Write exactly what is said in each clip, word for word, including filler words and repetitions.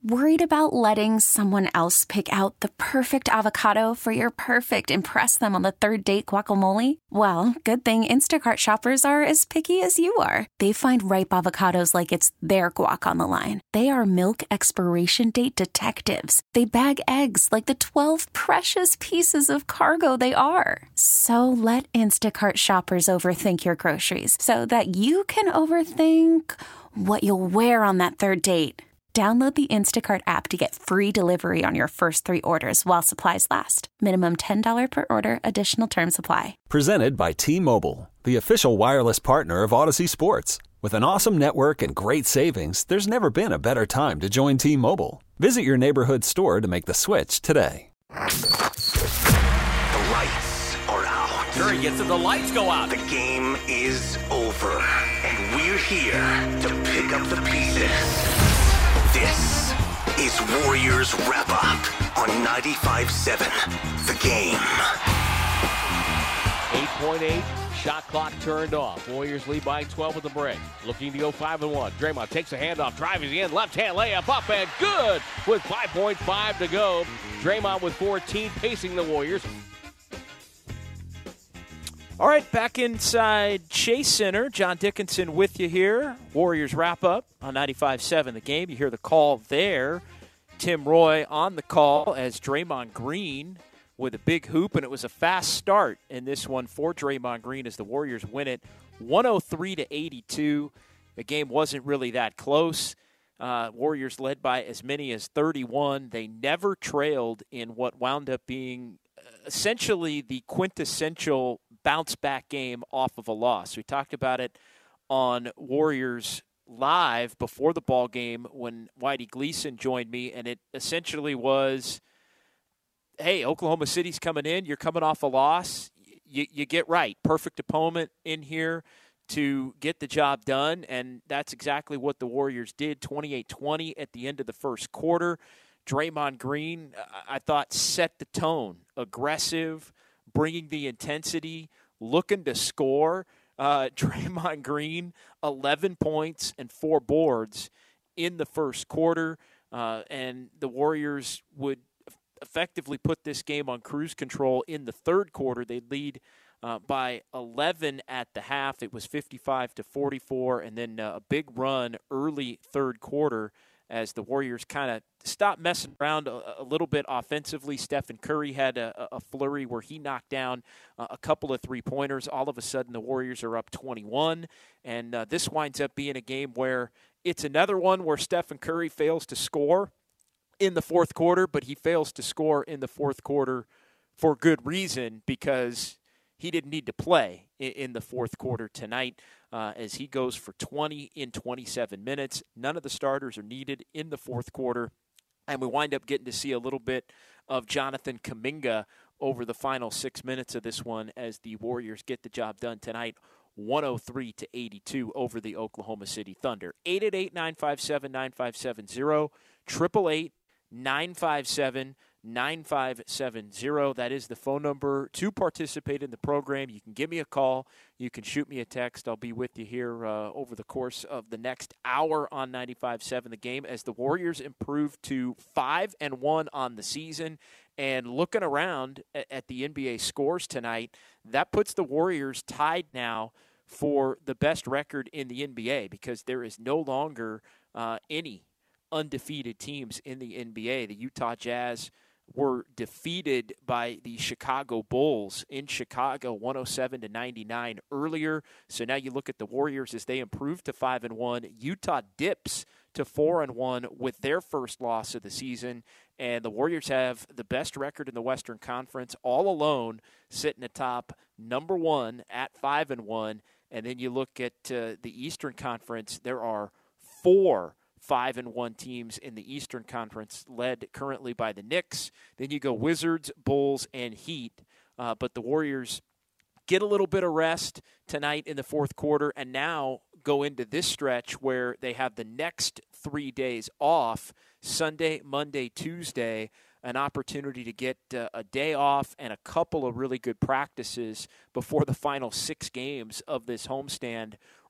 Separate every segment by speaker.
Speaker 1: Worried about letting someone else pick out the perfect avocado for your perfect impress them on the third date guacamole? Well, good thing Instacart shoppers are as picky as you are. They find ripe avocados like it's their guac on the line. They are milk expiration date detectives. They bag eggs like the twelve precious pieces of cargo they are. So let Instacart shoppers overthink your groceries so that you can overthink what you'll wear on that third date. Download the Instacart app to get free delivery on your first three orders while supplies last. Minimum ten dollars per order. Additional terms apply.
Speaker 2: Presented by T-Mobile, the official wireless partner of Odyssey Sports. With an awesome network and great savings, there's never been a better time to join T-Mobile. Visit your neighborhood store to make the switch today.
Speaker 3: The lights are out.
Speaker 4: Curry gets it. The lights go out.
Speaker 3: The game is over. And we're here to pick up the pieces. This is Warriors Wrap Up on ninety-five seven The Game.
Speaker 4: eight point eight, shot clock turned off. Warriors lead by twelve at the break. Looking to go five and one. Draymond takes a handoff, driving in, left hand layup up and good with five point five to go. Draymond with fourteen, pacing the Warriors.
Speaker 5: All right, back inside Chase Center. John Dickinson with you here. Warriors wrap up on ninety-five seven The Game. You hear the call there. Tim Roy on the call as Draymond Green with a big hoop, and it was a fast start in this one for Draymond Green as the Warriors win it one oh three to eighty-two. The game wasn't really that close. Uh, Warriors led by as many as thirty-one. They never trailed in what wound up being essentially the quintessential bounce-back game off of a loss. We talked about it on Warriors Live before the ball game when Whitey Gleason joined me, and it essentially was, hey, Oklahoma City's coming in. You're coming off a loss. You, you get right. Perfect opponent in here to get the job done, and that's exactly what the Warriors did, twenty-eight twenty at the end of the first quarter. Draymond Green, I thought, set the tone. Aggressive, bringing the intensity, looking to score. Uh, Draymond Green, eleven points and four boards in the first quarter, uh, and the Warriors would effectively put this game on cruise control in the third quarter. They'd lead uh, by eleven at the half. It was fifty-five to forty-four, and then uh, a big run early third quarter as the Warriors kind of stopped messing around a, a little bit offensively. Stephen Curry had a, a flurry where he knocked down uh, a couple of three-pointers. All of a sudden, the Warriors are up twenty-one, and uh, this winds up being a game where it's another one where Stephen Curry fails to score in the fourth quarter, but he fails to score in the fourth quarter for good reason because he didn't need to play in, in the fourth quarter tonight. Uh, as he goes for twenty in twenty-seven minutes. None of the starters are needed in the fourth quarter, and we wind up getting to see a little bit of Jonathan Kuminga over the final six minutes of this one as the Warriors get the job done tonight, one oh three to eighty-two over the Oklahoma City Thunder. eight eight eight, nine five seven, nine five seven zero, eight eight eight, nine five seven, nine five seven zero. That is the phone number to participate in the program. You can give me a call. You can shoot me a text. I'll be with you here uh, over the course of the next hour on ninety-five seven The Game as the Warriors improve to five and one on the season. And looking around at the N B A scores tonight, that puts the Warriors tied now for the best record in the N B A because there is no longer uh, any undefeated teams in the N B A. The Utah Jazz were defeated by the Chicago Bulls in Chicago, one oh seven to ninety-nine earlier. So now you look at the Warriors as they improve to five and one. Utah dips to four and one with their first loss of the season, and the Warriors have the best record in the Western Conference, all alone, sitting atop number one at five and one. And then you look at uh, the Eastern Conference. There are four Five and one teams in the Eastern Conference, led currently by the Knicks. Then you go Wizards, Bulls, and Heat. Uh, but the Warriors get a little bit of rest tonight in the fourth quarter, and now go into this stretch where they have the next three days off: Sunday, Monday, Tuesday. An opportunity to get uh, a day off and a couple of really good practices before the final six games of this homestand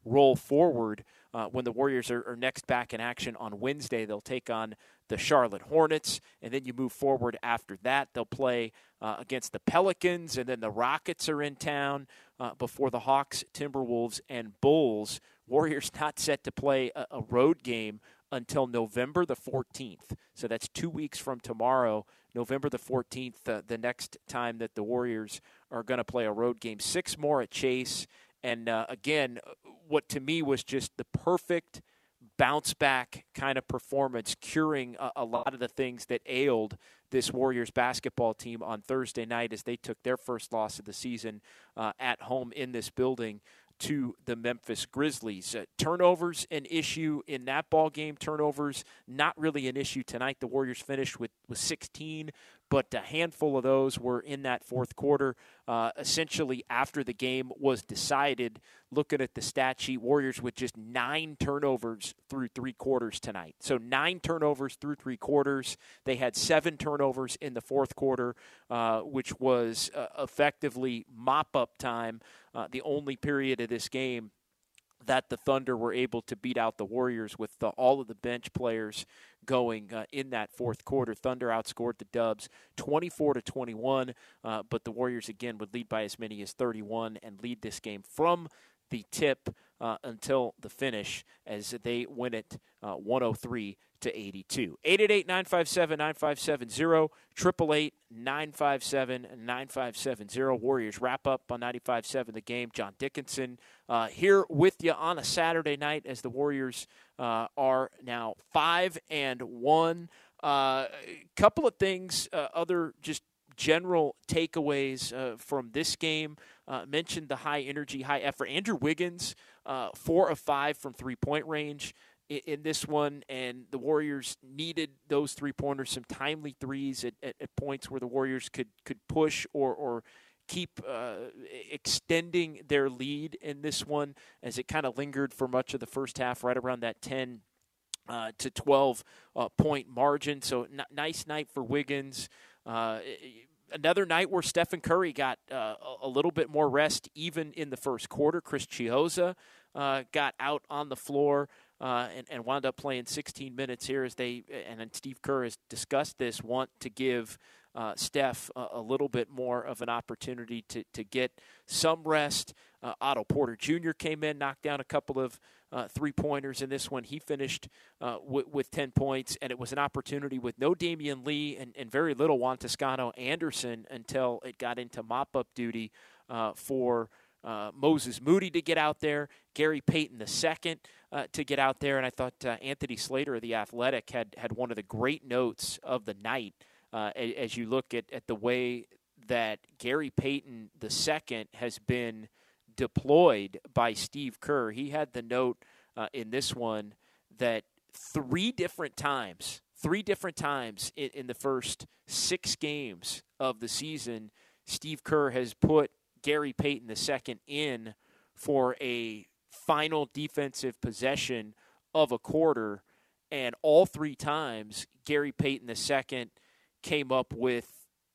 Speaker 5: roll forward. Uh, when the Warriors are, are next back in action on Wednesday, they'll take on the Charlotte Hornets, and then you move forward after that. They'll play uh, against the Pelicans, and then the Rockets are in town uh, before the Hawks, Timberwolves, and Bulls. Warriors not set to play a, a road game until November the fourteenth. So that's two weeks from tomorrow, November the fourteenth, uh, the next time that the Warriors are going to play a road game. Six more at Chase. And, uh, again, what to me was just the perfect bounce-back kind of performance, curing a, a lot of the things that ailed this Warriors basketball team on Thursday night as they took their first loss of the season uh, at home in this building to the Memphis Grizzlies. Uh, turnovers an issue in that ball game. Turnovers not really an issue tonight. The Warriors finished with, with sixteen, but a handful of those were in that fourth quarter. Uh, essentially, after the game was decided, looking at the stat sheet, Warriors with just nine turnovers through three quarters tonight. So nine turnovers through three quarters. They had seven turnovers in the fourth quarter, uh, which was uh, effectively mop-up time, uh, the only period of this game that the Thunder were able to beat out the Warriors with the, all of the bench players going uh, in that fourth quarter. Thunder outscored the Dubs twenty-four to twenty-one, uh, but the Warriors again would lead by as many as thirty-one and lead this game from the tip uh, until the finish as they win it uh, one oh three to eighty-two. eight eight eight, nine five seven, nine five seven zero, eight eight eight, nine five seven, nine five seven zero. Warriors wrap up on ninety-five seven the game. John Dickinson uh, here with you on a Saturday night as the Warriors uh, are now five and one. A uh, couple of things, uh, other just general takeaways uh, from this game. Uh, mentioned the high energy, high effort. Andrew Wiggins, uh, four of five from three-point range in, in this one, and the Warriors needed those three-pointers, some timely threes at, at, at points where the Warriors could could push or, or keep uh, extending their lead in this one as it kind of lingered for much of the first half, right around that ten uh, to twelve uh, point margin. So n- nice night for Wiggins. Uh, Another night where Stephen Curry got uh, a little bit more rest even in the first quarter. Chris Chiozza uh, got out on the floor uh, and, and wound up playing sixteen minutes here as they, and Steve Kerr has discussed this, want to give uh, Steph a, a little bit more of an opportunity to, to get some rest. Uh, Otto Porter Junior came in, knocked down a couple of uh, three-pointers in this one. He finished uh, w- with ten points, and it was an opportunity with no Damian Lee and, and very little Juan Toscano Anderson until it got into mop-up duty uh, for uh, Moses Moody to get out there, Gary Payton the second uh, to get out there, and I thought uh, Anthony Slater of The Athletic had, had one of the great notes of the night uh, as you look at, at the way that Gary Payton the second has been deployed by Steve Kerr. He had the note uh, in this one that three different times, three different times in, in the first six games of the season, Steve Kerr has put Gary Payton the second in for a final defensive possession of a quarter, and all three times Gary Payton the second came up with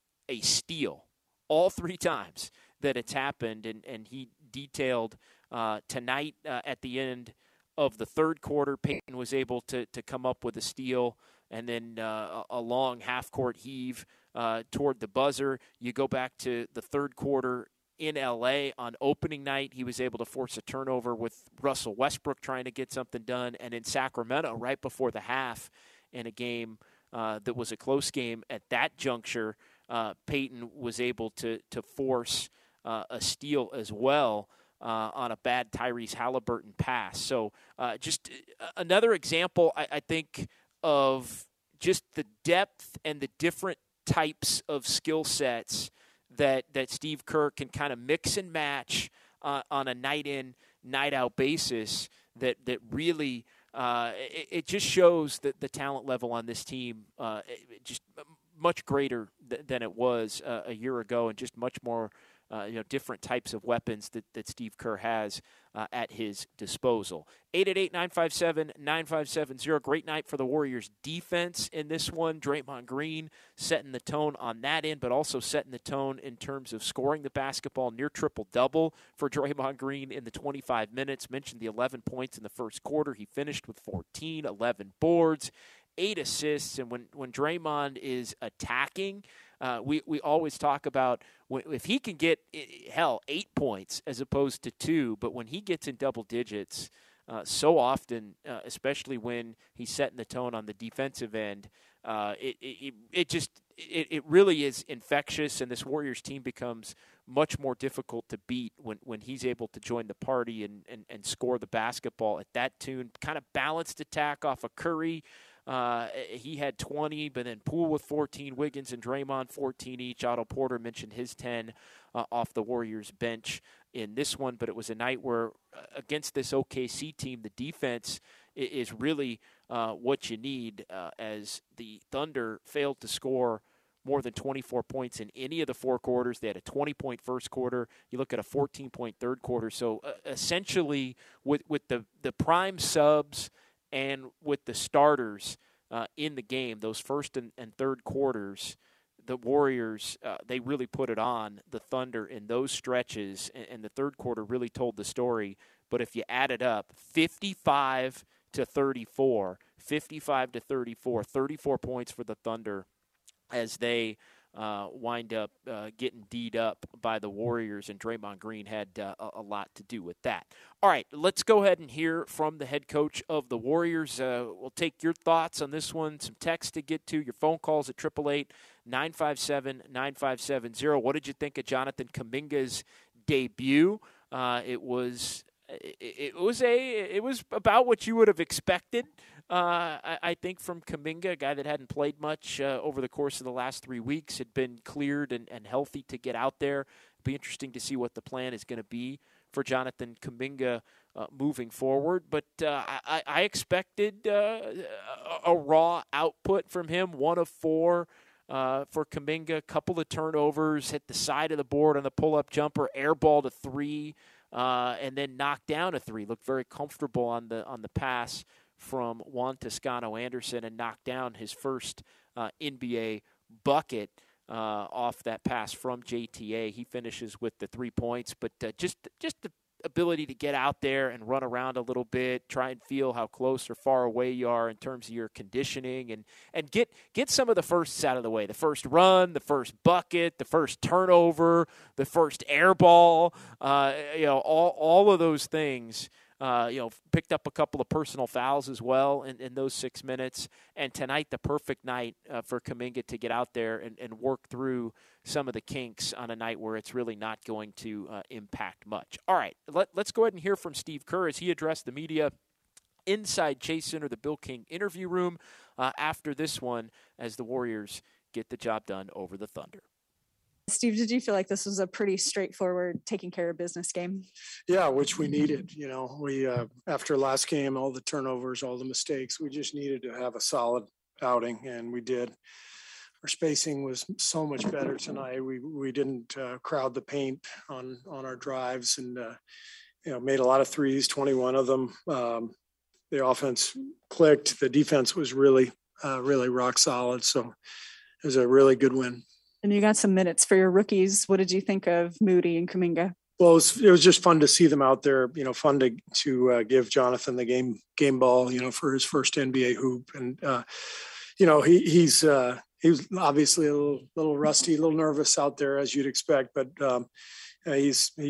Speaker 5: a steal. All three times that it's happened, and, and he detailed uh, tonight uh, at the end of the third quarter, Payton was able to to come up with a steal and then uh, a long half-court heave uh, toward the buzzer. You go back to the third quarter in L A on opening night, he was able to force a turnover with Russell Westbrook trying to get something done, and in Sacramento right before the half in a game uh, that was a close game at that juncture, uh, Payton was able to to force Uh, a steal as well uh, on a bad Tyrese Halliburton pass. So uh, just another example, I, I think, of just the depth and the different types of skill sets that, that Steve Kerr can kind of mix and match uh, on a night-in, night-out basis that, that really uh, it, it just shows that the talent level on this team uh, just much greater th- than it was uh, a year ago, and just much more uh, you know, different types of weapons that, that Steve Kerr has uh, at his disposal. eight eight eight, nine five seven, nine five seven zero. Great night for the Warriors defense in this one. Draymond Green setting the tone on that end, but also setting the tone in terms of scoring the basketball, near triple-double for Draymond Green in the twenty-five minutes. Mentioned the eleven points in the first quarter. He finished with fourteen, eleven boards, eight assists. And when, when Draymond is attacking, uh, we, we always talk about when, if he can get, hell, eight points as opposed to two, but when he gets in double digits, uh, so often, uh, especially when he's setting the tone on the defensive end, uh, it, it, it just it, it really is infectious, and this Warriors team becomes much more difficult to beat when, when he's able to join the party and, and, and score the basketball at that tune. Kind of balanced attack off of Curry. Uh, he had twenty, but then Poole with fourteen, Wiggins and Draymond fourteen each. Otto Porter mentioned his ten uh, off the Warriors bench in this one, but it was a night where uh, against this O K C team, the defense is really uh, what you need uh, as the Thunder failed to score more than twenty-four points in any of the four quarters. They had a twenty-point first quarter. You look at a fourteen-point third quarter. So uh, essentially with, with the, the prime subs and with the starters uh, in the game, those first and, and third quarters, the Warriors, uh, they really put it on the Thunder in those stretches, and, and the third quarter really told the story. But if you add it up, fifty-five to thirty-four, fifty-five to thirty-four, thirty-four points for the Thunder as they uh, wind up uh, getting D'd up by the Warriors, and Draymond Green had uh, a, a lot to do with that. All right, let's go ahead and hear from the head coach of the Warriors. Uh, we'll take your thoughts on this one, some text to get to, your phone calls at eight eight eight, nine five seven, nine five seven zero. What did you think of Jonathan Kuminga's debut? Uh, it was it, it was a it was about what you would have expected. Uh, I, I think from Kuminga, a guy that hadn't played much uh, over the course of the last three weeks, had been cleared and, and healthy to get out there. It'll be interesting to see what the plan is going to be for Jonathan Kuminga uh, moving forward. But uh, I, I expected uh, a, a raw output from him, one of four uh, for Kuminga, a couple of turnovers, hit the side of the board on the pull-up jumper, airballed a three, uh, and then knocked down a three. Looked very comfortable on the on the pass from Juan Toscano-Anderson and knocked down his first uh, N B A bucket uh, off that pass from J T A. He finishes with the three points, but uh, just just the ability to get out there and run around a little bit, try and feel how close or far away you are in terms of your conditioning, and, and get get some of the firsts out of the way. The first run, the first bucket, the first turnover, the first air ball, uh, you know, all, all of those things. Uh, you know, picked up a couple of personal fouls as well in, in those six minutes. And tonight, the perfect night uh, for Kuminga to get out there and, and work through some of the kinks on a night where it's really not going to uh, impact much. All right, let, let's go ahead and hear from Steve Kerr as he addressed the media inside Chase Center, the Bill King interview room, uh, after this one as the Warriors get the job done over the Thunder.
Speaker 6: Steve, did you feel like this was a pretty straightforward, taking care of business game?
Speaker 7: Yeah, which we needed. You know, we uh, after last game, all the turnovers, all the mistakes, we just needed to have a solid outing, and we did. Our spacing was so much better tonight. We we didn't uh, crowd the paint on on our drives, and uh, you know, made a lot of threes, twenty-one of them. Um, the offense clicked. The defense was really uh, really rock solid. So it was a really good win.
Speaker 6: And you got some minutes for your rookies. What did you think of Moody and Kuminga?
Speaker 7: Well, it was, it was just fun to see them out there. You know, fun to to uh, give Jonathan the game game ball. You know, for his first N B A hoop, and uh, you know he he's uh, he was obviously a little little rusty, a little nervous out there as you'd expect. But um, he's he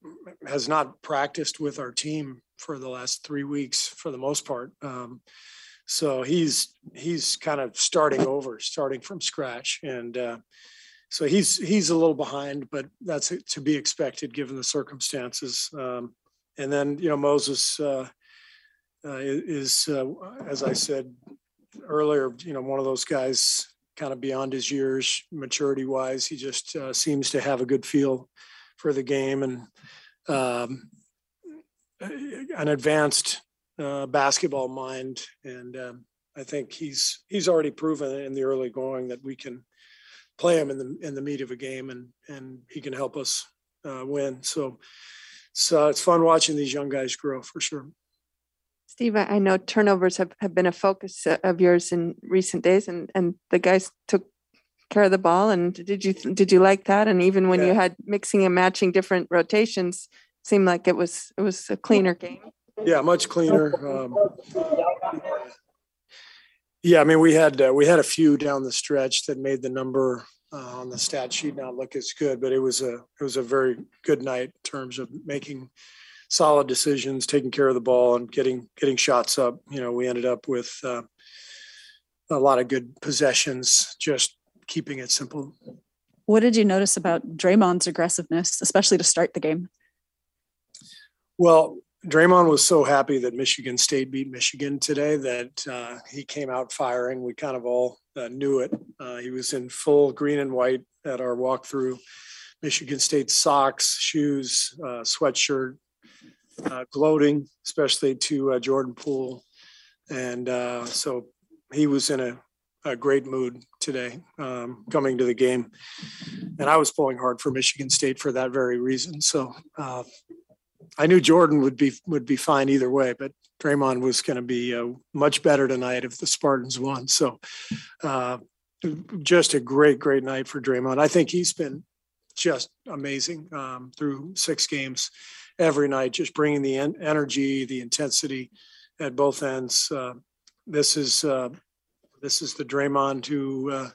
Speaker 7: has not practiced with our team for the last three weeks for the most part. Um, so he's he's kind of starting over, starting from scratch, and. Uh, So he's he's a little behind, but that's to be expected given the circumstances. Um, and then, you know, Moses uh, uh, is, uh, as I said earlier, you know, one of those guys kind of beyond his years, maturity-wise. He just uh, seems to have a good feel for the game and um, an advanced uh, basketball mind. And um, I think he's he's already proven in the early going that we can play him in the in the meat of a game, and and he can help us uh, win. So, so it's fun watching these young guys grow for sure.
Speaker 8: Steve, I know turnovers have, have been a focus of yours in recent days, and, and the guys took care of the ball. And did you did you like that? And even when yeah. you had mixing and matching different rotations, seemed like it was it was a cleaner game.
Speaker 7: Yeah, much cleaner. Um, yeah, I mean we had uh, we had a few down the stretch that made the number uh, on the stat sheet not look as good, but it was a it was a very good night in terms of making solid decisions, taking care of the ball, and getting getting shots up. You know, we ended up with uh, a lot of good possessions, just keeping it simple.
Speaker 6: What did you notice about Draymond's aggressiveness, especially to start the game?
Speaker 7: Well, Draymond was so happy that Michigan State beat Michigan today that uh, he came out firing. We kind of all uh, knew it. Uh, he was in full green and white at our walkthrough. Michigan State socks, shoes, uh, sweatshirt, uh, gloating, especially to uh, Jordan Poole. And uh, so he was in a, a great mood today um, coming to the game. And I was pulling hard for Michigan State for that very reason. So uh, I knew Jordan would be would be fine either way, but Draymond was going to be uh, much better tonight if the Spartans won. So uh, just a great, great night for Draymond. I think he's been just amazing um, through six games every night, just bringing the en- energy, the intensity at both ends. Uh, this is uh, this is the Draymond who uh,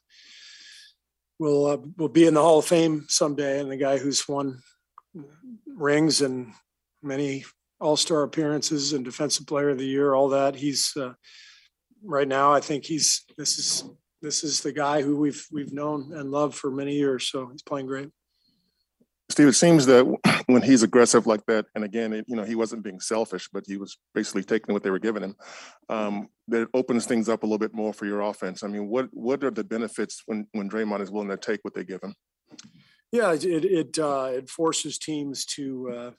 Speaker 7: will uh, will be in the Hall of Fame someday, and the guy who's won rings and many all-star appearances and defensive player of the year, all that. He's uh, right now, I think he's, this is, this is the guy who we've, we've known and loved for many years. So he's playing great.
Speaker 9: Steve, it seems that when he's aggressive like that, and again, it, you know, he wasn't being selfish, but he was basically taking what they were giving him, um, that it opens things up a little bit more for your offense. I mean, what, what are the benefits when, when Draymond is willing to take what they give him?
Speaker 7: Yeah, it, it, uh, it forces teams to, uh,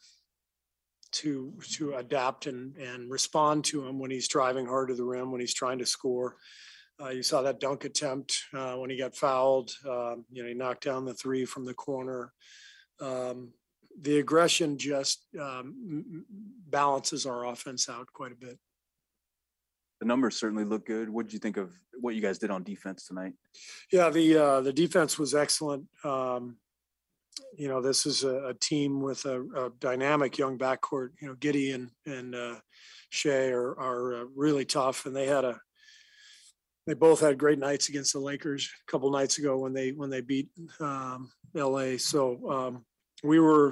Speaker 7: to to adapt and and respond to him when he's driving hard to the rim, when he's trying to score. Uh, you saw that dunk attempt uh, when he got fouled. Um, you know, he knocked down the three from the corner. Um, the aggression just um, balances our offense out quite a bit.
Speaker 10: The numbers certainly look good. What did you think of what you guys did on defense tonight?
Speaker 7: Yeah, the uh, the defense was excellent. Um, You know, this is a, a team with a, a dynamic young backcourt. You know, Giddey and and uh, Shea are are uh, really tough, and they had a they both had great nights against the Lakers a couple nights ago when they when they beat um, L A. So um, we were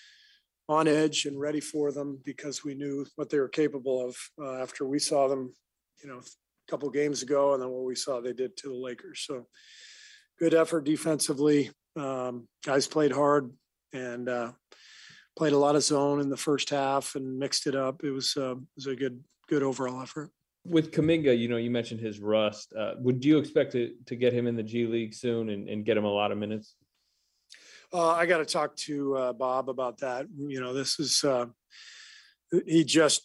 Speaker 7: on edge and ready for them because we knew what they were capable of uh, after we saw them, you know, a couple games ago, and then what we saw they did to the Lakers. So good effort defensively. Um, guys played hard and uh, played a lot of zone in the first half and mixed it up. It was, uh, it was a good, good overall effort.
Speaker 11: With Kuminga, you know, you mentioned his rust. Uh, would you expect to, to get him in the G League soon and, and get him a lot of minutes?
Speaker 7: Uh, I got to talk to uh, Bob about that. You know, this is, uh, he just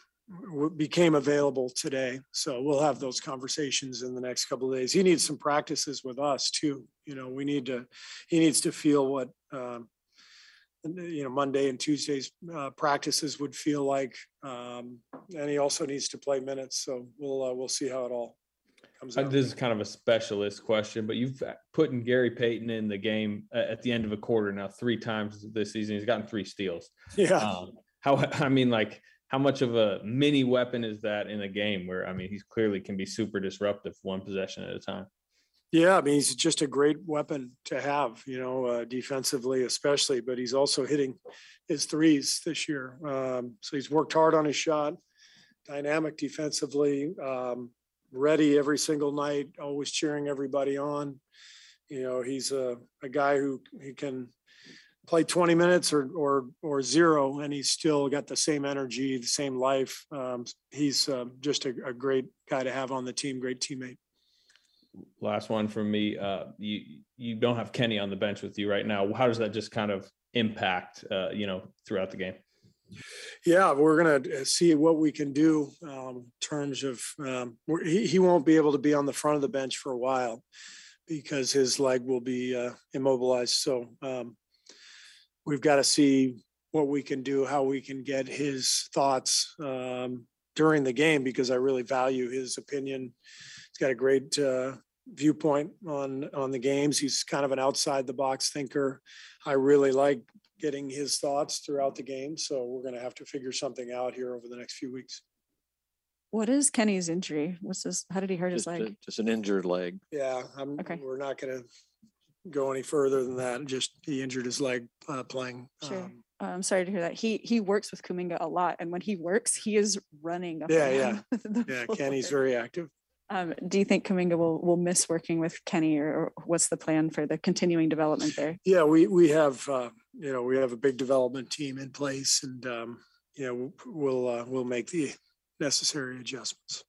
Speaker 7: became available today. So we'll have those conversations in the next couple of days. He needs some practices with us too. You know, we need to, he needs to feel what, um, you know, Monday and Tuesday's uh, practices would feel like. Um, and he also needs to play minutes. So we'll, uh, we'll see how it all comes out.
Speaker 11: This is kind of a specialist question, but you've put in Gary Payton in the game at the end of a quarter now three times this season. He's gotten three steals.
Speaker 7: Yeah.
Speaker 11: Um, how, I mean, like, how much of a mini weapon is that in a game where, I mean, he clearly can be super disruptive one possession at a time?
Speaker 7: Yeah, I mean, he's just a great weapon to have, you know, uh, defensively especially, but he's also hitting his threes this year. Um, so he's worked hard on his shot, dynamic defensively, um, ready every single night, always cheering everybody on. You know, he's a, a guy who he can play twenty minutes or, or, or zero, and he's still got the same energy, the same life. Um, he's uh, just a, a great guy to have on the team, great teammate.
Speaker 11: Last one from me. Uh, you, you don't have Kenny on the bench with you right now. How does that just kind of impact, uh, you know, throughout the game?
Speaker 7: Yeah, we're going to see what we can do um, in terms of um, he, he won't be able to be on the front of the bench for a while because his leg will be uh, immobilized. So, um, we've got to see what we can do, how we can get his thoughts um, during the game, because I really value his opinion. He's got a great uh, viewpoint on, on the games. He's kind of an outside the box thinker. I really like getting his thoughts throughout the game. So we're going to have to figure something out here over the next few weeks.
Speaker 6: What is Kenny's injury? What's this? How did he hurt
Speaker 12: just
Speaker 6: his leg?
Speaker 12: A, just an injured leg.
Speaker 7: Yeah. I'm,
Speaker 6: okay.
Speaker 7: We're not going to go any further than that. Just he injured his leg uh, playing.
Speaker 6: Sure.
Speaker 7: Um,
Speaker 6: I'm sorry to hear that. He he works with Kuminga a lot, and when he works, he is running. Up
Speaker 7: yeah,
Speaker 6: and
Speaker 7: yeah,
Speaker 6: down
Speaker 7: yeah.
Speaker 6: floor.
Speaker 7: Kenny's very active.
Speaker 6: Um, do you think Kuminga will will miss working with Kenny, or, or what's the plan for the continuing development there?
Speaker 7: Yeah, we we have uh, you know we have a big development team in place, and um, you know we'll uh, we'll make the necessary adjustments.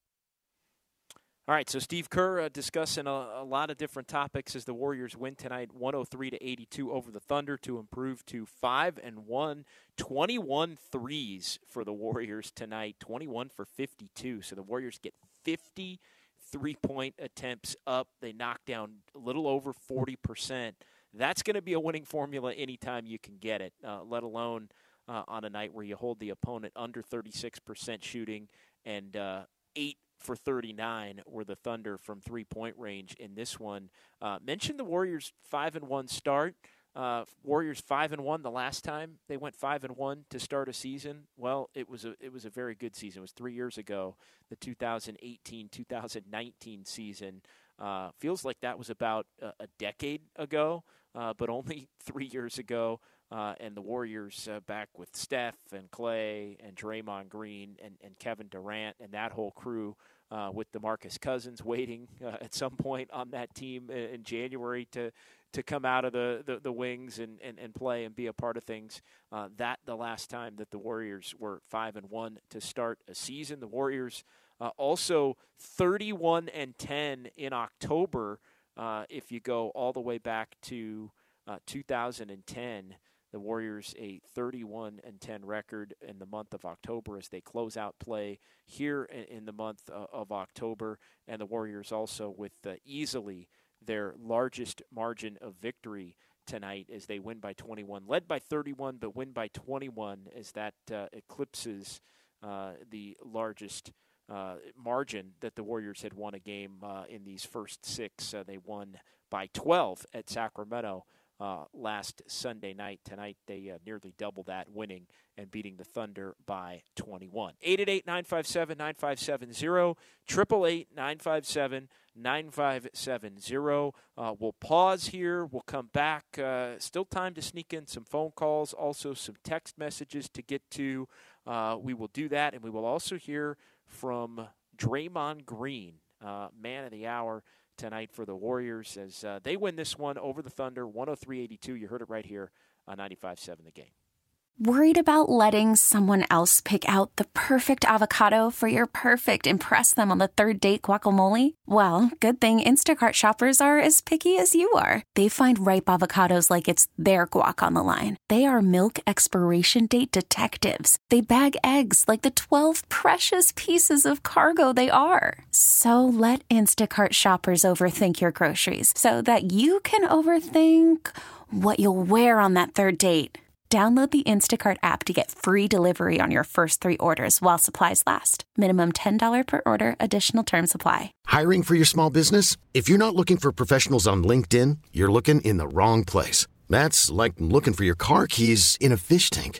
Speaker 5: All right, so Steve Kerr uh, discussing a, a lot of different topics as the Warriors win tonight, one oh three to eighty-two over the Thunder to improve to five and one, twenty-one threes for the Warriors tonight, twenty-one for fifty-two. So the Warriors get fifty three-point attempts up. They knock down a little over forty percent. That's going to be a winning formula anytime you can get it, uh, let alone uh, on a night where you hold the opponent under thirty-six percent shooting, and uh, eight for thirty-nine were the Thunder from three-point range in this one. Uh, mentioned the Warriors five and one start. Uh, Warriors five and one the last time they went five and one to start a season. Well, it was a it was a very good season. It was three years ago, the two thousand eighteen two thousand nineteen season. Uh, feels like that was about a, a decade ago, uh, but only three years ago. Uh, and the Warriors uh, back with Steph and Clay and Draymond Green and, and Kevin Durant and that whole crew uh, with DeMarcus Cousins waiting uh, at some point on that team in January to to come out of the, the, the wings and, and, and play and be a part of things. Uh, that the last time that the Warriors were five and one to start a season. The Warriors uh, also thirty-one and ten in October uh, if you go all the way back to uh, two thousand ten. The Warriors a thirty-one and ten record in the month of October as they close out play here in the month of October. And the Warriors also with uh, easily their largest margin of victory tonight as they win by twenty-one. Led by thirty-one, but win by twenty-one as that uh, eclipses uh, the largest uh, margin that the Warriors had won a game uh, in these first six. Uh, they won by twelve at Sacramento Uh, last Sunday night. Tonight, they uh, nearly double that, winning and beating the Thunder by twenty-one. eight eight eight, nine five seven, nine five seven zero, eight eight eight, nine five seven, nine five seven zero. Uh, we'll pause here. We'll come back. Uh, still time to sneak in some phone calls, also some text messages to get to. Uh, we will do that, and we will also hear from Draymond Green, uh, man of the hour tonight for the Warriors as uh, they win this one over the Thunder, one oh three eighty-two. You heard it right here on ninety-five seven The Game.
Speaker 1: Worried about letting someone else pick out the perfect avocado for your perfect impress them on the third date guacamole? Well, good thing Instacart shoppers are as picky as you are. They find ripe avocados like it's their guac on the line. They are milk expiration date detectives. They bag eggs like the twelve precious pieces of cargo they are. So let Instacart shoppers overthink your groceries so that you can overthink what you'll wear on that third date. Download the Instacart app to get free delivery on your first three orders while supplies last. Minimum ten dollars per order. Additional terms apply.
Speaker 13: Hiring for your small business? If you're not looking for professionals on LinkedIn, you're looking in the wrong place. That's like looking for your car keys in a fish tank.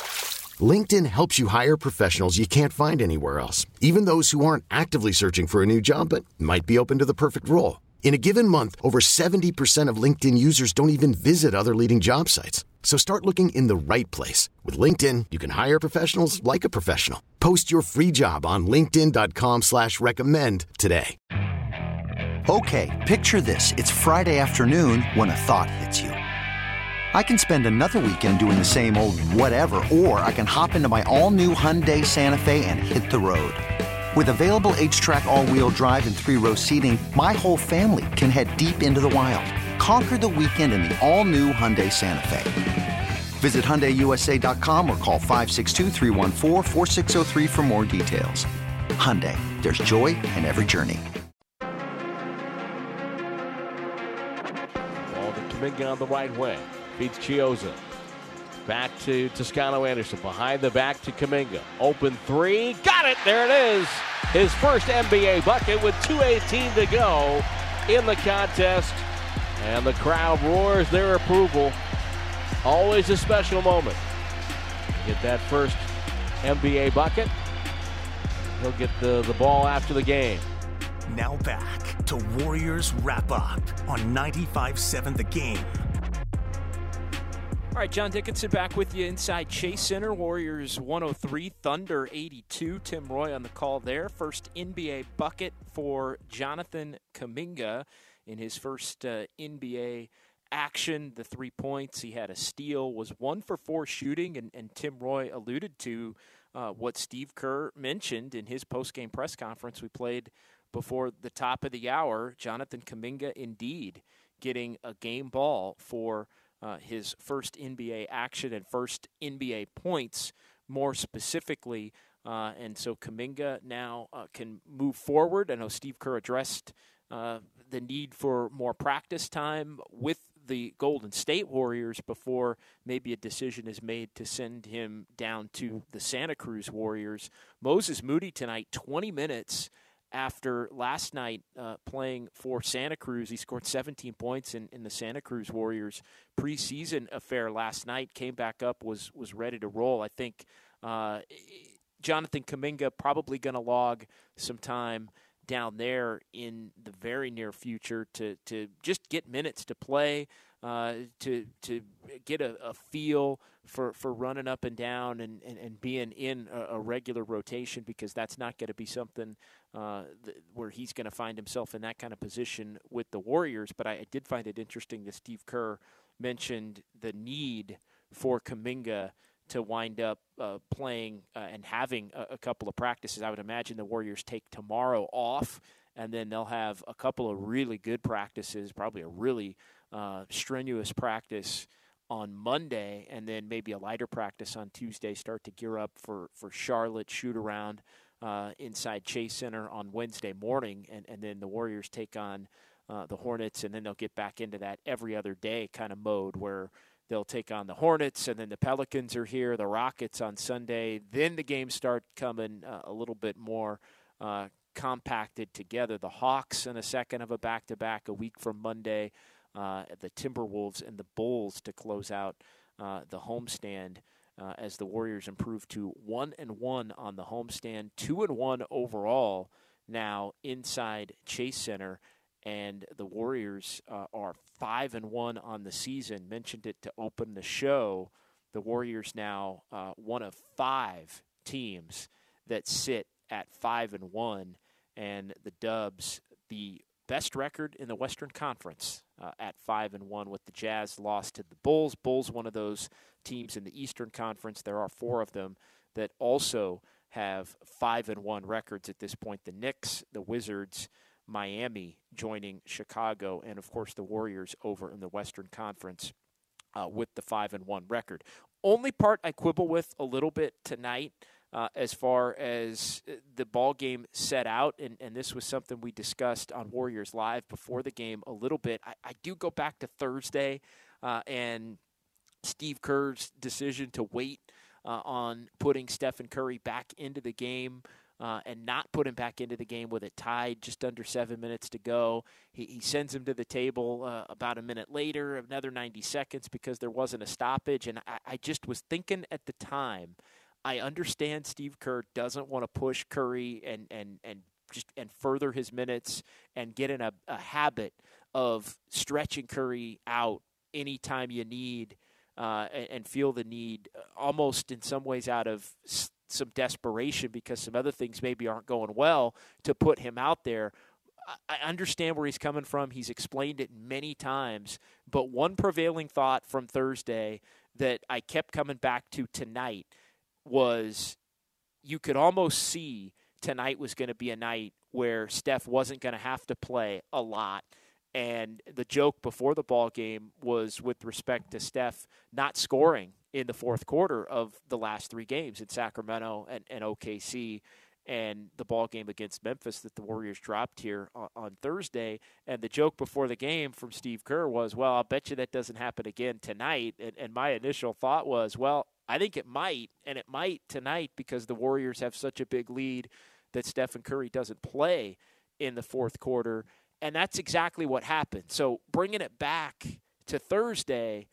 Speaker 13: LinkedIn helps you hire professionals you can't find anywhere else, even those who aren't actively searching for a new job but might be open to the perfect role. In a given month, over seventy percent of LinkedIn users don't even visit other leading job sites. So start looking in the right place. With LinkedIn, you can hire professionals like a professional. Post your free job on linkedin.com slash recommend today.
Speaker 14: Okay, picture this. It's Friday afternoon when a thought hits you. I can spend another weekend doing the same old whatever, or I can hop into my all-new Hyundai Santa Fe and hit the road. With available H-Track all-wheel drive and three-row seating, my whole family can head deep into the wild. Conquer the weekend in the all-new Hyundai Santa Fe. Visit Hyundai U S A dot com or call five six two, three one four, four six zero three for more details. Hyundai, there's joy in every journey.
Speaker 4: Ball to Kuminga on the right wing. Beats Chiozza. Back to Toscano Anderson. Behind the back to Kuminga. Open three. Got it. There it is. His first N B A bucket with two eighteen to go in the contest. And the crowd roars their approval. Always a special moment. Get that first N B A bucket. He'll get the, the ball after the game.
Speaker 3: Now back to Warriors Wrap Up on ninety-five seven The Game.
Speaker 5: All right, John Dickinson back with you inside Chase Center. Warriors one oh three, Thunder eighty-two. Tim Roye on the call there. First N B A bucket for Jonathan Kuminga in his first uh, N B A action. The three points, he had a steal, was one for four shooting, and, and Tim Roye alluded to uh, what Steve Kerr mentioned in his postgame press conference we played before the top of the hour. Jonathan Kuminga indeed getting a game ball for Uh, his first N B A action and first N B A points, more specifically. Uh, and so Kuminga now uh, can move forward. I know Steve Kerr addressed uh, the need for more practice time with the Golden State Warriors before maybe a decision is made to send him down to the Santa Cruz Warriors. Moses Moody tonight, twenty minutes after last night uh, playing for Santa Cruz. He scored seventeen points in, in the Santa Cruz Warriors preseason affair last night, came back up, was was ready to roll. I think uh, Jonathan Kuminga probably going to log some time down there in the very near future to, to just get minutes to play, uh, to to get a, a feel for, for running up and down and, and, and being in a, a regular rotation, because that's not going to be something uh, th- where he's going to find himself in that kind of position with the Warriors. But I, I did find it interesting that Steve Kerr mentioned the need for Kuminga to wind up uh, playing uh, and having a, a couple of practices. I would imagine the Warriors take tomorrow off, and then they'll have a couple of really good practices, probably a really uh, strenuous practice on Monday, and then maybe a lighter practice on Tuesday, start to gear up for, for Charlotte shoot-around uh, inside Chase Center on Wednesday morning, and, and then the Warriors take on uh, the Hornets, and then they'll get back into that every other day kind of mode where they'll take on the Hornets, and then the Pelicans are here, the Rockets on Sunday. Then the games start coming uh, a little bit more uh, compacted together. The Hawks in a second of a back-to-back a week from Monday. Uh, the Timberwolves and the Bulls to close out uh, the homestand uh, as the Warriors improve to one and one on the homestand, two and one overall now inside Chase Center. And the Warriors uh, are five and one on the season. Mentioned it to open the show. The Warriors now uh, one of five teams that sit at five and one, and the Dubs, the best record in the Western Conference uh, at five and one, with the Jazz lost to the Bulls. Bulls, one of those teams in the Eastern Conference. There are four of them that also have five and one records at this point. The Knicks, the Wizards, Miami joining Chicago, and of course the Warriors over in the Western Conference uh, with the five and one record. Only part I quibble with a little bit tonight uh, as far as the ball game set out, and, and this was something we discussed on Warriors Live before the game a little bit. I, I do go back to Thursday uh, and Steve Kerr's decision to wait uh, on putting Stephen Curry back into the game. Uh, and not put him back into the game with it tied, just under seven minutes to go. He, he sends him to the table uh, about a minute later, another ninety seconds, because there wasn't a stoppage. And I, I just was thinking at the time, I understand Steve Kerr doesn't want to push Curry and and and just and further his minutes and get in a, a habit of stretching Curry out anytime you need uh, and, and feel the need, almost in some ways out of st- some desperation because some other things maybe aren't going well, to put him out there. I understand where he's coming from. He's explained it many times. But one prevailing thought from Thursday that I kept coming back to tonight was you could almost see tonight was going to be a night where Steph wasn't going to have to play a lot. And the joke before the ball game was with respect to Steph not scoring in the fourth quarter of the last three games in Sacramento and, and O K C and the ball game against Memphis that the Warriors dropped here on, on Thursday. And the joke before the game from Steve Kerr was, well, I'll bet you that doesn't happen again tonight. And, and my initial thought was, well, I think it might, and it might tonight because the Warriors have such a big lead that Stephen Curry doesn't play in the fourth quarter. And that's exactly what happened. So bringing it back to Thursday,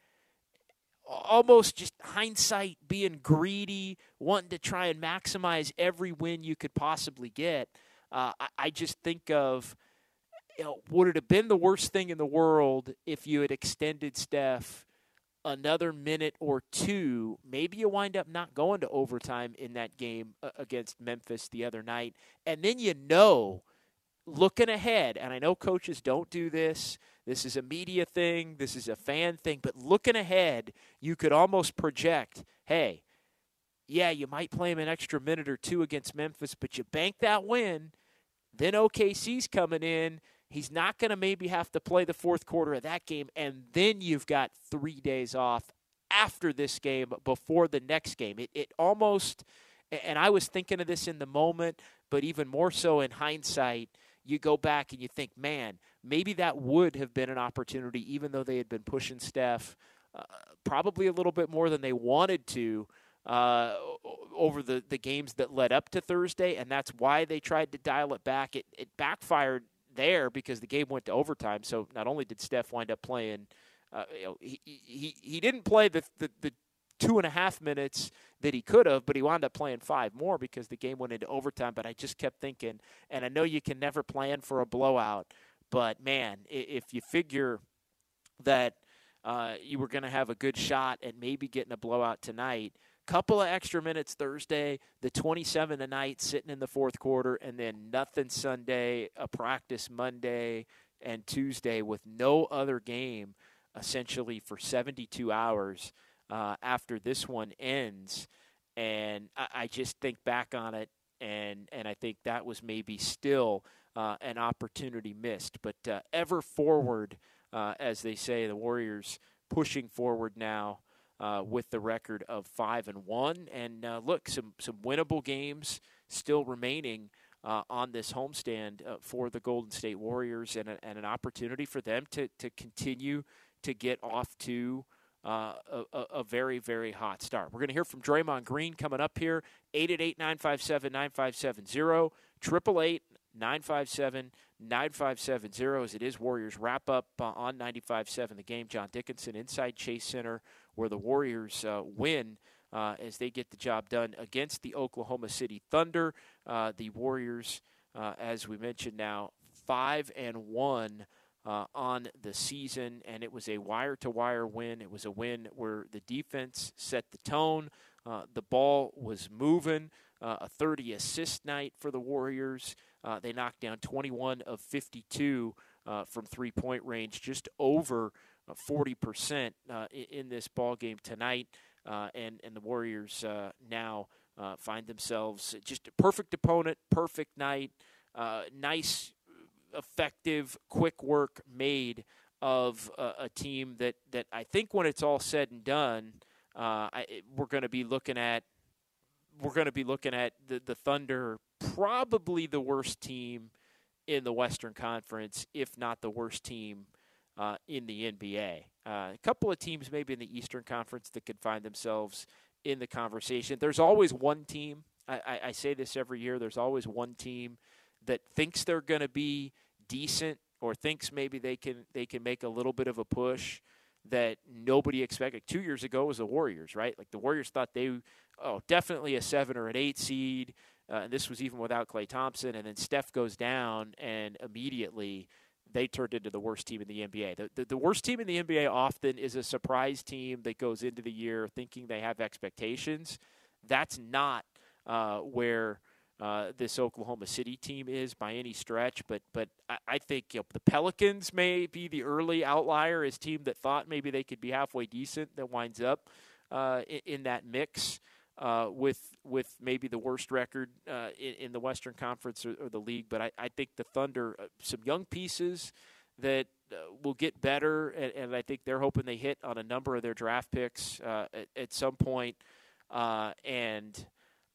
Speaker 5: almost just hindsight, being greedy, wanting to try and maximize every win you could possibly get. Uh, I, I just think of, you know, would it have been the worst thing in the world if you had extended Steph another minute or two? Maybe you wind up not going to overtime in that game against Memphis the other night. And then you know, looking ahead, and I know coaches don't do this, this is a media thing, this is a fan thing, but looking ahead, you could almost project, hey, yeah, you might play him an extra minute or two against Memphis, but you bank that win, then O K C's coming in, he's not going to maybe have to play the fourth quarter of that game, and then you've got three days off after this game before the next game. It, it almost, and I was thinking of this in the moment, but even more so in hindsight, you go back and you think, man, maybe that would have been an opportunity, even though they had been pushing Steph uh, probably a little bit more than they wanted to uh, over the, the games that led up to Thursday, and that's why they tried to dial it back. It, it backfired there because the game went to overtime, so not only did Steph wind up playing, uh, you know, he, he, he didn't play the, the, the two and a half minutes that he could have, but he wound up playing five more because the game went into overtime. But I just kept thinking, and I know you can never plan for a blowout, but man, if you figure that uh, you were going to have a good shot at maybe getting a blowout tonight, couple of extra minutes Thursday, the twenty-seven tonight sitting in the fourth quarter, and then nothing Sunday, a practice Monday and Tuesday with no other game essentially for seventy-two hours. Uh, after this one ends, and I, I just think back on it, and and I think that was maybe still uh, an opportunity missed. But uh, ever forward, uh, as they say, the Warriors pushing forward now uh, with the record of five and one. And uh, look, some some winnable games still remaining uh, on this homestand uh, for the Golden State Warriors, and, a, and an opportunity for them to to continue to get off to Uh, a, a very, very hot start. We're going to hear from Draymond Green coming up here, eight eight eight, nine five seven, nine five seven zero, eight eight eight, nine five seven, nine five seven zero, as it is Warriors wrap-up uh, on ninety-five point seven The Game. John Dickinson inside Chase Center, where the Warriors uh, win uh, as they get the job done against the Oklahoma City Thunder. Uh, the Warriors, uh, as we mentioned now, five and one Uh, on the season, and it was a wire-to-wire win. It was a win where the defense set the tone. Uh, the ball was moving. Uh, a thirty-assist night for the Warriors. Uh, they knocked down twenty-one of fifty-two uh, from three-point range, just over uh, forty percent uh, in, in this ball game tonight. Uh, and, and the Warriors uh, now uh, find themselves just a perfect opponent, perfect night, uh, nice effective, quick work made of uh, a team that, that I think when it's all said and done, uh, I, we're going to be looking at we're going to be looking at the, the Thunder, probably the worst team in the Western Conference, if not the worst team uh, in the N B A. Uh, a couple of teams maybe in the Eastern Conference that could find themselves in the conversation. There's always one team. I, I, I say this every year. There's always one team that thinks they're going to be decent or thinks maybe they can they can make a little bit of a push that nobody expected. Two years ago was the Warriors, right? Like the Warriors thought they, oh, definitely a seven or an eight seed. Uh, and this was even without Klay Thompson. And then Steph goes down, and immediately they turned into the worst team in the N B A. The, the, the worst team in the N B A often is a surprise team that goes into the year thinking they have expectations. That's not uh, where uh, this Oklahoma City team is by any stretch. But but I, I think you know, the Pelicans may be the early outlier as team that thought maybe they could be halfway decent that winds up uh, in, in that mix. Uh, with with maybe the worst record uh, in, in the Western Conference or, or the league. But I, I think the Thunder, uh, some young pieces that uh, will get better, and, and I think they're hoping they hit on a number of their draft picks uh, at, at some point. Uh, and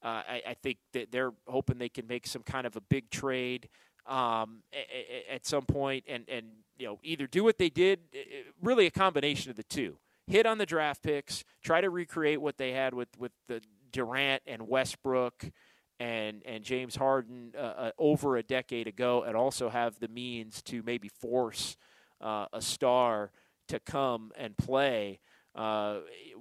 Speaker 5: Uh, I, I think that they're hoping they can make some kind of a big trade um, at, at some point, and and you know either do what they did, really a combination of the two. Hit on the draft picks, try to recreate what they had with, with the Durant and Westbrook and and James Harden uh, uh, over a decade ago, and also have the means to maybe force uh, a star to come and play uh,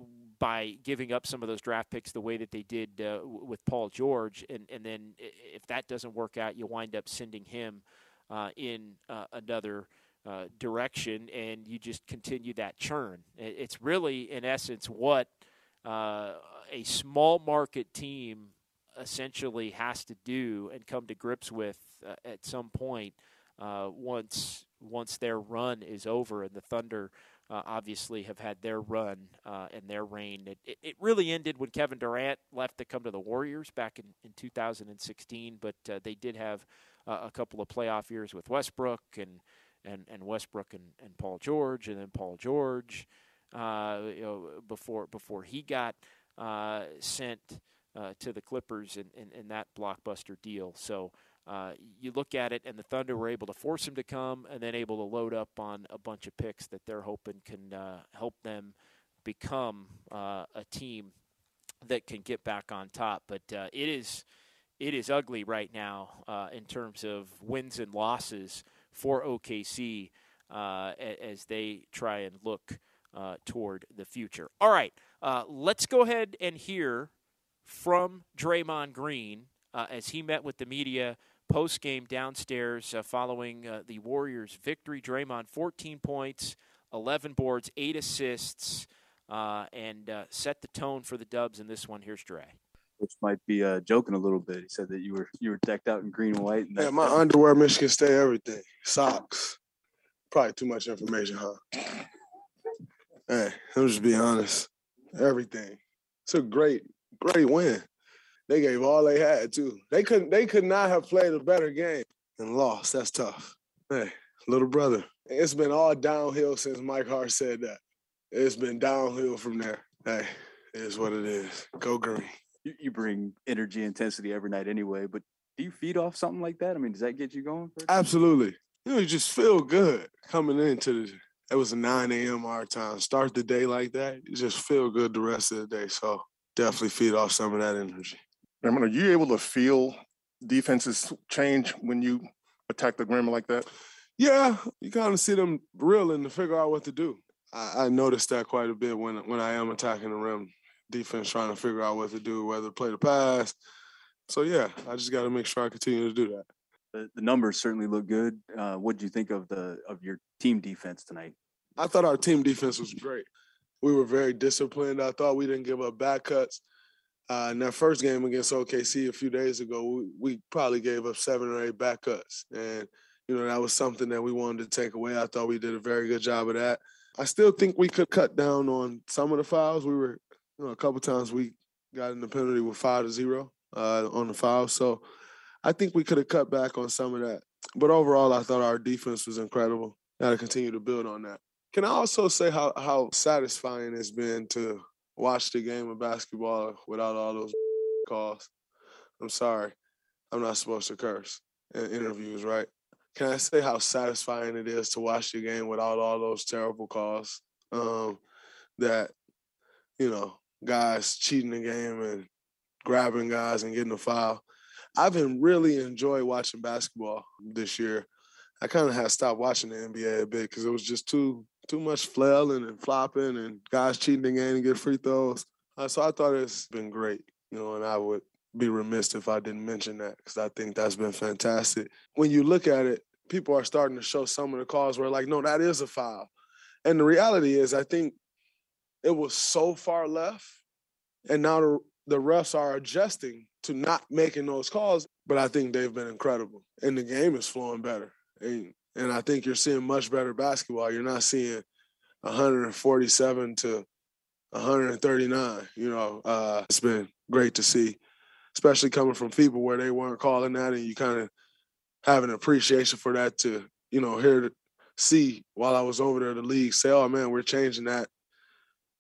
Speaker 5: by giving up some of those draft picks the way that they did uh, with Paul George. And, and then if that doesn't work out, you wind up sending him uh, in uh, another Uh, direction, and you just continue that churn. It's really, in essence, what uh, a small market team essentially has to do and come to grips with uh, at some point uh, once once their run is over. And the Thunder uh, obviously have had their run uh, and their reign. It, it, it really ended when Kevin Durant left to come to the Warriors back in, in two thousand sixteen, but uh, they did have uh, a couple of playoff years with Westbrook and And, and Westbrook and, and Paul George, and then Paul George, uh, you know, before before he got uh, sent uh, to the Clippers in, in, in that blockbuster deal. So uh, you look at it, and the Thunder were able to force him to come, and then able to load up on a bunch of picks that they're hoping can uh, help them become uh, a team that can get back on top. But uh, it is it is ugly right now uh, in terms of wins and losses for O K C uh, as they try and look uh, toward the future. All right, uh, let's go ahead and hear from Draymond Green uh, as he met with the media post-game downstairs uh, following uh, the Warriors' victory. Draymond, fourteen points, eleven boards, eight assists, uh, and uh, set the tone for the Dubs in this one. Here's Dre.
Speaker 10: Which might be uh, joking a little bit. He said that you were you were decked out in green and white. And
Speaker 12: yeah, my underwear, Michigan State, everything. Socks. Probably too much information, huh? Hey, I'm just being honest. Everything. It's a great, great win. They gave all they had too. They couldn't. They could not have played a better game and lost. That's tough. Hey, little brother. It's been all downhill since Mike Hart said that. It's been downhill from there. Hey, it is what it is. Go green.
Speaker 10: You, you bring energy, intensity every night anyway, but do you feed off something like that? I mean, does that get you going?
Speaker 12: Absolutely. You know, you just feel good coming into the, it was a nine a.m. our time. Start the day like that, you just feel good the rest of the day. So definitely feed off some of that energy.
Speaker 9: I mean, are you able to feel defenses change when you attack the rim like that?
Speaker 12: Yeah, you kind of see them reeling to figure out what to do. I, I noticed that quite a bit when when I am attacking the rim. Defense trying to figure out what to do, whether to play the pass. So, yeah, I just got to make sure I continue to do that.
Speaker 10: The, the numbers certainly look good. Uh, what did you think of the of your team defense tonight?
Speaker 12: I thought our team defense was great. We were very disciplined. I thought we didn't give up back cuts. Uh, in that first game against O K C a few days ago, we, we probably gave up seven or eight back cuts. And, you know, that was something that we wanted to take away. I thought we did a very good job of that. I still think we could cut down on some of the fouls. We were, you know, a couple times we got in the penalty with five to zero uh, on the foul. So I think we could have cut back on some of that. But overall, I thought our defense was incredible. Got to continue to build on that. Can I also say how, how satisfying it's been to watch the game of basketball without all those calls? I'm sorry. I'm not supposed to curse in interviews, right? Can I say how satisfying it is to watch the game without all those terrible calls? Um, that, you know, guys cheating the game and grabbing guys and getting a foul. I've been really enjoyed watching basketball this year. I kind of had stopped watching the N B A a bit because it was just too too much flailing and flopping and guys cheating the game and get free throws. Uh, so I thought it's been great, you know, and I would be remiss if I didn't mention that because I think that's been fantastic. When you look at it, people are starting to show some of the calls where like, no, that is a foul. And the reality is I think it was so far left, and now the, the refs are adjusting to not making those calls, but I think they've been incredible. And the game is flowing better. And, and I think you're seeing much better basketball. You're not seeing one forty-seven to one thirty-nine. You know, uh, it's been great to see, especially coming from people where they weren't calling that, and you kind of have an appreciation for that to, you know, hear, see while I was over there, the league say, oh, man, we're changing that.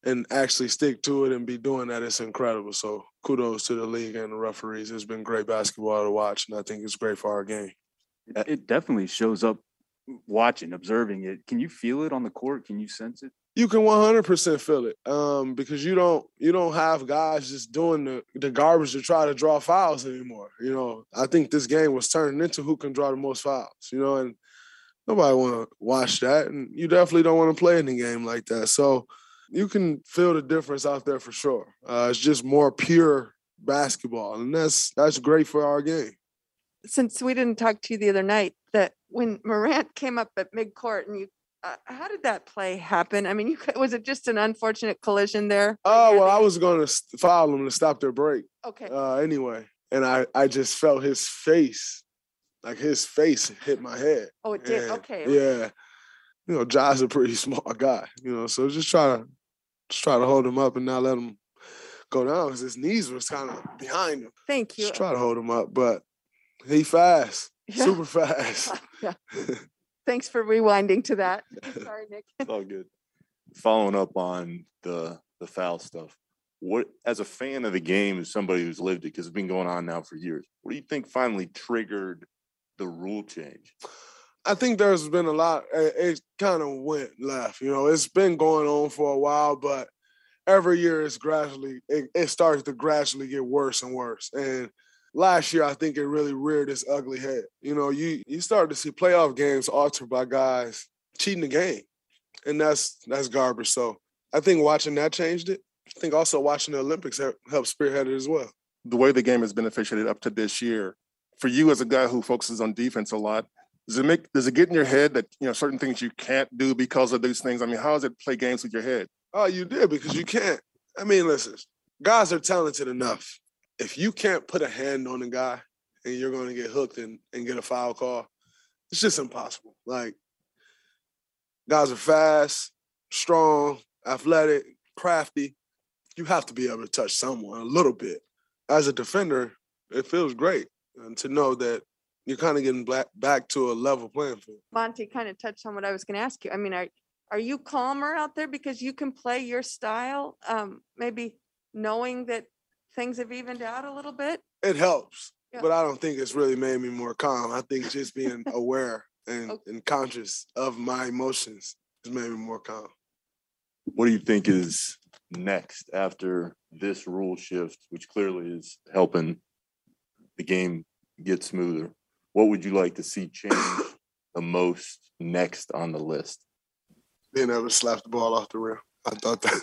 Speaker 12: and actually stick to it and be doing that, it's incredible. So kudos to the league and the referees. It's been great basketball to watch, and I think it's great for our game.
Speaker 10: It, it definitely shows up watching, observing it. Can you feel it on the court? Can you sense it?
Speaker 12: You can one hundred percent feel it um, because you don't you don't have guys just doing the, the garbage to try to draw fouls anymore. You know, I think this game was turning into who can draw the most fouls, you know, and nobody want to watch that. And you definitely don't want to play in the game like that. So you can feel the difference out there for sure. Uh, it's just more pure basketball, and that's that's great for our game.
Speaker 8: Since we didn't talk to you the other night, that when Morant came up at midcourt and you, uh, how did that play happen? I mean, you was it just an unfortunate collision there?
Speaker 12: Oh, well, I was going to foul them to stop their break.
Speaker 8: Okay.
Speaker 12: Uh, anyway, and I, I just felt his face, like his face hit my head.
Speaker 8: Oh, it did?
Speaker 12: And,
Speaker 8: okay.
Speaker 12: Yeah. You know, Josh's a pretty smart guy, you know, so just try to just try to hold him up and not let him go down because his knees was kind of behind him.
Speaker 8: Thank you.
Speaker 12: Just try to hold him up, but he fast,
Speaker 8: Yeah.
Speaker 12: super fast.
Speaker 8: Yeah. Thanks for rewinding to that. Sorry, Nick.
Speaker 15: It's all good. Following up on the the foul stuff, what as a fan of the game, as somebody who's lived it, because it's been going on now for years, what do you think finally triggered the rule change?
Speaker 12: I think there's been a lot. It, it kind of went left. You know, it's been going on for a while, but every year it's gradually, it, it starts to gradually get worse and worse. And last year, I think it really reared its ugly head. You know, you you start to see playoff games altered by guys cheating the game, and that's that's garbage. So I think watching that changed it. I think also watching the Olympics helped spearhead it as well.
Speaker 9: The way the game has been officiated up to this year, for you as a guy who focuses on defense a lot, does it make does it get in your head that, you know, certain things you can't do because of these things? I mean, how does it play games with your head?
Speaker 12: Oh, you did, because you can't. I mean, listen, guys are talented enough. If you can't put a hand on a guy and you're going to get hooked and, and get a foul call, it's just impossible. Like, guys are fast, strong, athletic, crafty. You have to be able to touch someone a little bit. As a defender, it feels great and to know that you're kind of getting back, back to a level playing field.
Speaker 8: Monty kind of touched on what I was going to ask you. I mean, are are you calmer out there because you can play your style, um, maybe knowing that things have evened out a little bit?
Speaker 12: It helps,
Speaker 8: Yeah.
Speaker 12: but I don't think it's really made me more calm. I think just being aware and,
Speaker 8: Okay.
Speaker 12: and conscious of my emotions has made me more calm.
Speaker 15: What do you think is next after this rule shift, which clearly is helping the game get smoother? What would you like to see change the most next on the list?
Speaker 12: Being able to slap the ball off the rim. I thought that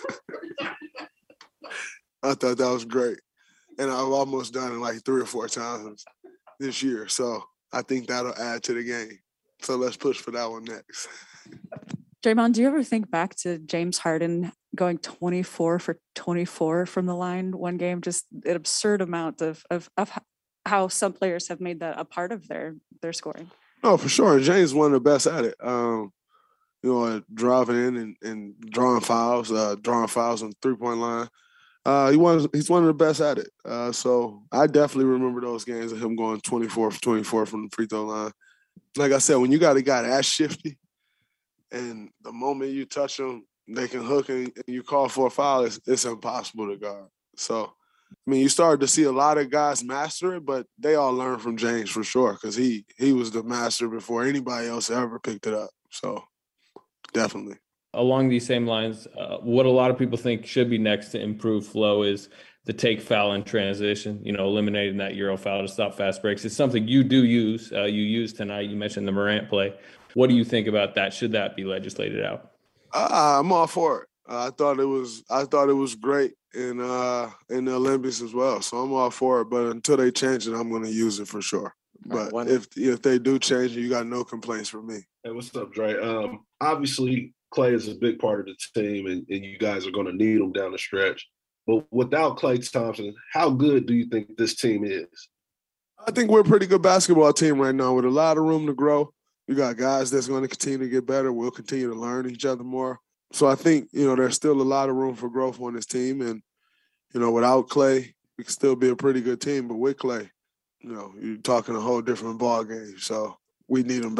Speaker 12: I thought that was great. And I've almost done it like three or four times this year. So I think that'll add to the game. So let's push for that one next.
Speaker 6: Draymond, do you ever think back to James Harden going twenty-four for twenty-four from the line one game? Just an absurd amount of of, of how some players have made that a part of their their scoring.
Speaker 12: Oh, for sure. James is one of the best at it. Um, you know, at driving in and, and drawing fouls, uh, drawing fouls on the three-point line. Uh, he was, he's one of the best at it. Uh, so I definitely remember those games of him going twenty-four for twenty-four from the free throw line. Like I said, when you got a guy that shifty, and the moment you touch them, they can hook and, and you call for a foul, it's, it's impossible to guard. So, I mean, you started to see a lot of guys master it, but they all learned from James for sure because he he was the master before anybody else ever picked it up. So, definitely.
Speaker 11: Along these same lines, uh, what a lot of people think should be next to improve flow is the take foul in transition, you know, eliminating that Euro foul to stop fast breaks. It's something you do use. Uh, you used tonight. You mentioned the Morant play. What do you think about that? Should that be legislated out?
Speaker 12: Uh, I'm all for it. Uh, I thought it was I thought it was great in uh, in the Olympics as well. So I'm all for it. But until they change it, I'm going to use it for sure. But
Speaker 16: Right,
Speaker 12: if if they do change it, you got no complaints from me.
Speaker 16: Hey, what's up, Dre? Um, obviously, Clay is a big part of the team, and, and you guys are going to need him down the stretch. But without Klay Thompson, how good do you think this team is?
Speaker 12: I think we're a pretty good basketball team right now with a lot of room to grow. We got guys that's going to continue to get better. We'll continue to learn each other more. So I think, you know, there's still a lot of room for growth on this team. And, you know, without Klay, we can still be a pretty good team. But with Klay, you know, you're talking a whole different ball game. So we need him back.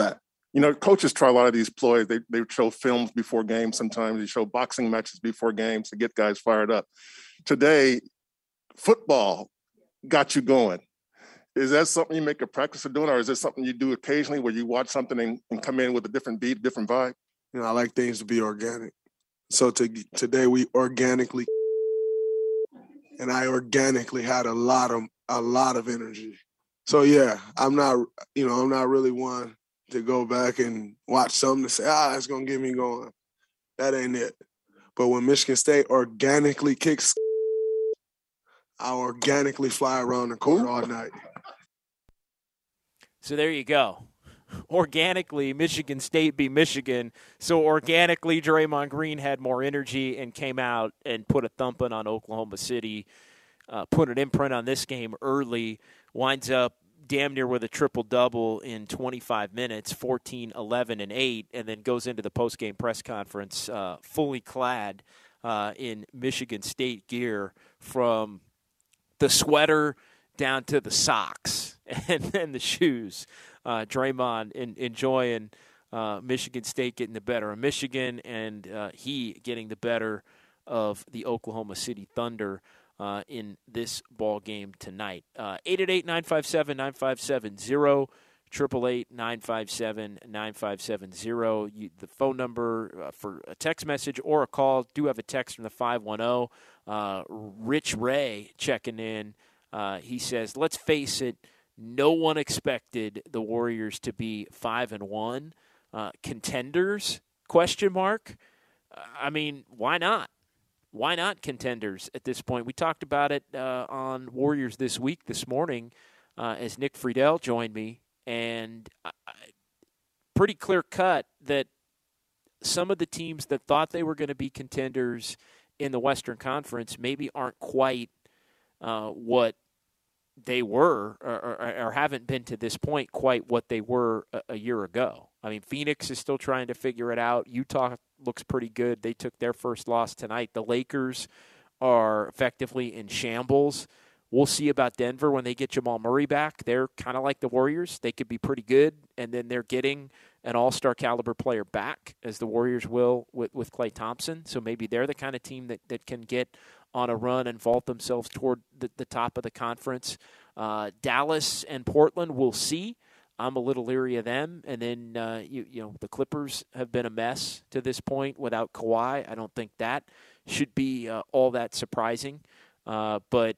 Speaker 9: you know, coaches try a lot of these ploys. They they show films before games. Sometimes they show boxing matches before games to get guys fired up. Today, football got you going. Is that something you make a practice of doing, or is it something you do occasionally where you watch something and, and come in with a different beat, different vibe?
Speaker 12: You know, I like things to be organic. So to, today we organically, and I organically had a lot of a lot of energy. So yeah, I'm not, you know, I'm not really one to go back and watch something to say, ah, it's gonna get me going. That ain't it. But when Michigan State organically kicks, I organically fly around the court all night.
Speaker 5: So there you go. Organically, Michigan State beat Michigan. So organically, Draymond Green had more energy and came out and put a thumping on Oklahoma City, uh, put an imprint on this game early, winds up damn near with a triple-double in twenty-five minutes, fourteen, eleven, and eight, and then goes into the post-game press conference uh, fully clad uh, in Michigan State gear from the sweater down to the socks and then the shoes. Uh, Draymond in, enjoying uh, Michigan State getting the better of Michigan and uh, he getting the better of the Oklahoma City Thunder uh, in this ball game tonight. Uh, eight eight eight, nine five seven, nine five seven zero, eight eight eight, nine five seven, nine five seven zero. You, the phone number uh, for a text message or a call. Do have a text from the five one zero. Uh, Rich Ray checking in. Uh, he says, let's face it, no one expected the Warriors to be five and one uh, contenders. Question mark. I mean, why not? Why not contenders at this point? We talked about it uh, on Warriors This Week this morning uh, as Nick Friedel joined me, and I, pretty clear cut that some of the teams that thought they were going to be contenders in the Western Conference maybe aren't quite uh, what they were or, or, or haven't been to this point quite what they were a, a year ago. I mean, Phoenix is still trying to figure it out. Utah looks pretty good. They took their first loss tonight. The Lakers are effectively in shambles. We'll see about Denver when they get Jamal Murray back. They're kind of like the Warriors. They could be pretty good, and then they're getting an all-star caliber player back, as the Warriors will with, with Klay Thompson. So maybe they're the kind of team that, that can get on a run and vault themselves toward the, the top of the conference. Uh, Dallas and Portland, we'll see. I'm a little leery of them. And then, uh, you, you know, the Clippers have been a mess to this point without Kawhi. I don't think that should be uh, all that surprising. Uh, but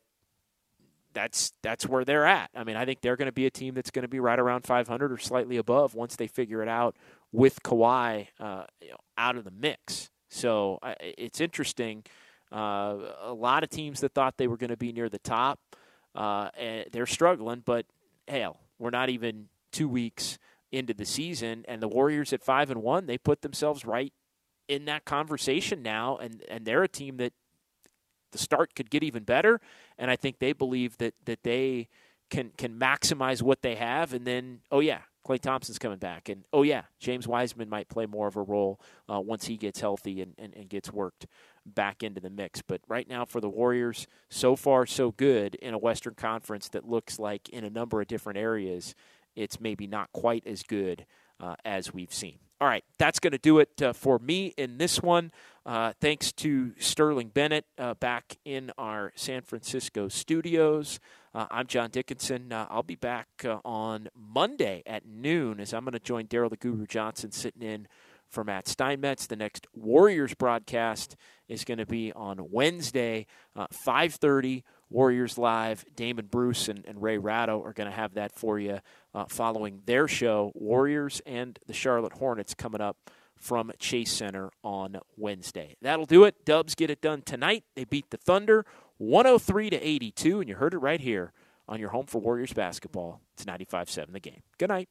Speaker 5: that's that's where they're at. I mean, I think they're going to be a team that's going to be right around five hundred or slightly above once they figure it out with Kawhi uh, you know, out of the mix. So uh, it's interesting. Uh, a lot of teams that thought they were going to be near the top, uh, and they're struggling. But hell, we're not even two weeks into the season, and the Warriors at five and one, they put themselves right in that conversation now, and and they're a team that the start could get even better, and I think they believe that that they can can maximize what they have, and then, oh yeah, Klay Thompson's coming back, and oh yeah, James Wiseman might play more of a role uh, once he gets healthy and, and, and gets worked back into the mix. But right now for the Warriors, so far so good in a Western Conference that looks like in a number of different areas it's maybe not quite as good uh, as we've seen. All right, that's going to do it uh, for me in this one. Uh, thanks to Sterling Bennett uh, back in our San Francisco studios. Uh, I'm John Dickinson. Uh, I'll be back uh, on Monday at noon as I'm going to join Daryl the Guru Johnson sitting in for Matt Steinmetz. The next Warriors broadcast is going to be on Wednesday, uh, five thirty, Warriors Live. Damon Bruce and, and Ray Ratto are going to have that for you uh, following their show, Warriors and the Charlotte Hornets, coming up from Chase Center on Wednesday. That'll do it. Dubs get it done tonight. They beat the Thunder one oh three to eighty-two, and you heard it right here on your home for Warriors basketball. It's ninety-five seven The Game. Good night.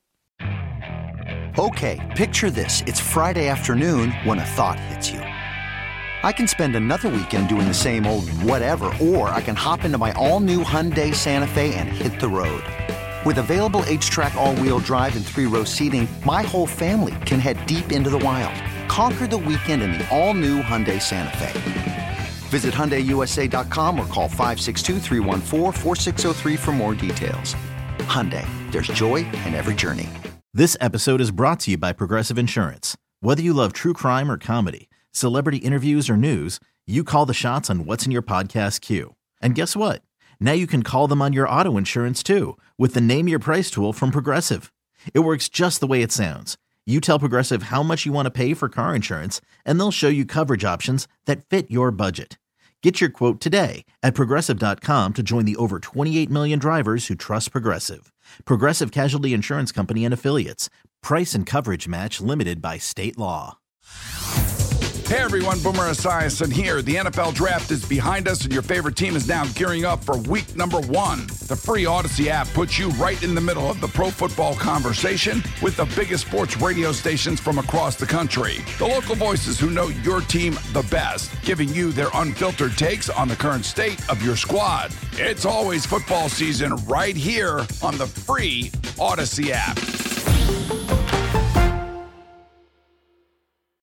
Speaker 14: Okay, picture this. It's Friday afternoon when a thought hits you. I can spend another weekend doing the same old whatever, or I can hop into my all-new Hyundai Santa Fe and hit the road. With available H-Track all-wheel drive and three-row seating, my whole family can head deep into the wild. Conquer the weekend in the all-new Hyundai Santa Fe. Visit Hyundai U S A dot com or call five six two, three one four, four six zero three for more details. Hyundai, there's joy in every journey.
Speaker 17: This episode is brought to you by Progressive Insurance. Whether you love true crime or comedy, celebrity interviews or news, you call the shots on what's in your podcast queue. And guess what? Now you can call them on your auto insurance too with the Name Your Price tool from Progressive. It works just the way it sounds. You tell Progressive how much you want to pay for car insurance, and they'll show you coverage options that fit your budget. Get your quote today at Progressive dot com to join the over twenty-eight million drivers who trust Progressive. Progressive Casualty Insurance Company and Affiliates. Price and coverage match limited by state law.
Speaker 18: Hey everyone, Boomer Esiason here. The N F L Draft is behind us and your favorite team is now gearing up for week number one. The free Odyssey app puts you right in the middle of the pro football conversation with the biggest sports radio stations from across the country. The local voices who know your team the best, giving you their unfiltered takes on the current state of your squad. It's always football season right here on the free Odyssey app.